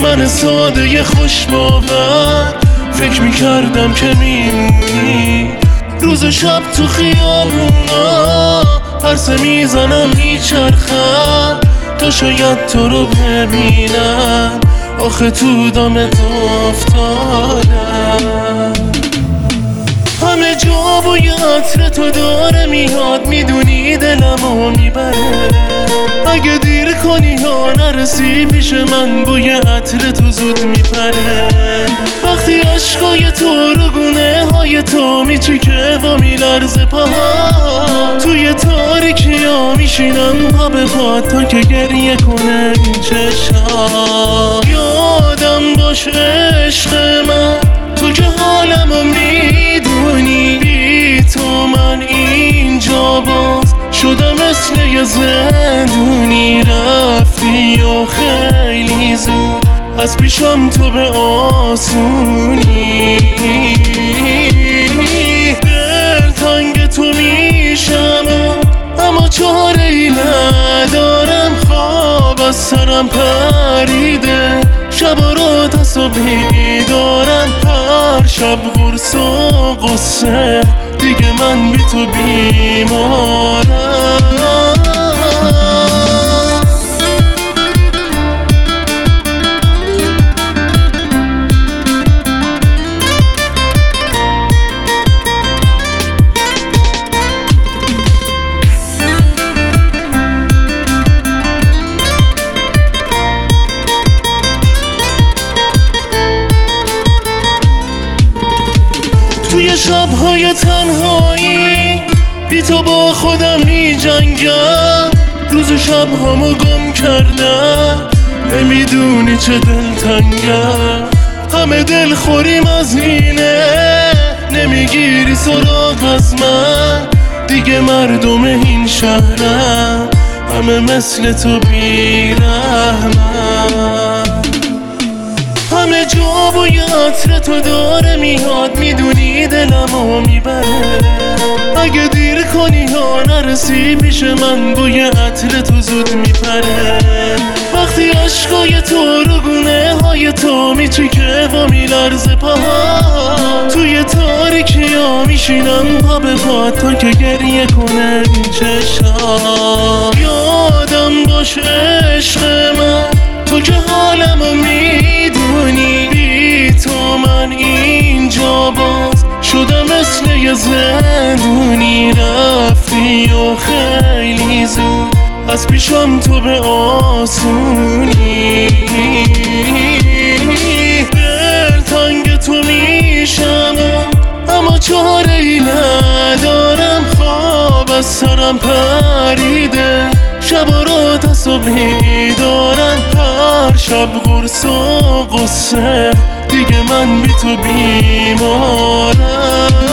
من ساده خوش باور فکر میکردم که میمونی، روز و شب تو خیابونا پرسه میزنم میچرخم تا شاید تو رو ببینم، آخه تو دامت افتادم. همه جا بوی عطر تو داره میاد، میدونی دلمو میبره، اگه دیر کنی یا نرسی پیش من بوی عطر تو زود میپره. وقتی عشقای تو رو گونه های تو میچکه و میلرزه پاها، توی تاریکی ها میشینم پا به پا تا که گریه کنه این چشم. یادم باش عشق من تو که حالمو میدونی، بی تو من اینجا باز شدم مثل یه زندونی، رفتی و خیلی زود از پیشم تو به آسونی. دل تنگ تو میشم اما چاره ای ندارم، خواب از سرم پریده، شب رو تا صبحی دارم، هر شب غرص و غصه دیگه من بی تو بیمارم. توی شب‌های تنهایی بی تو با خودم می جنگم، روز و شب‌هامو گم کردم، نمیدونی چه دلتنگم. همه دل خوریم از اینه، نمیگیری سراغ از من، دیگه مردم این شهرم همه مثل تو بی‌رحمن. همه جا بوی عطر تو داره میاد، میدونی دلمو میبره، اگه دیر کنی یا نرسی پیش من بوی عطر تو زود میپره. وقتی عشقای تو رو گونه های تو میچکه و میلرزه پاها، توی تاریکی ها میشینم پا به پا تا که گریه کنه این چشم. یادم باش عشق من تو که حالمو میدونی، بی تو من اینجا باز شدم مثل یه زندونی، رفتی و خیلی زود از پیشم تو به آسونی. دل تنگ تو میشم اما چاره ای ندارم، خواب از سرم پریده، شب رو تا صبحی دارم، هر شب غرص و غصه دیگه من بی تو بیمارم.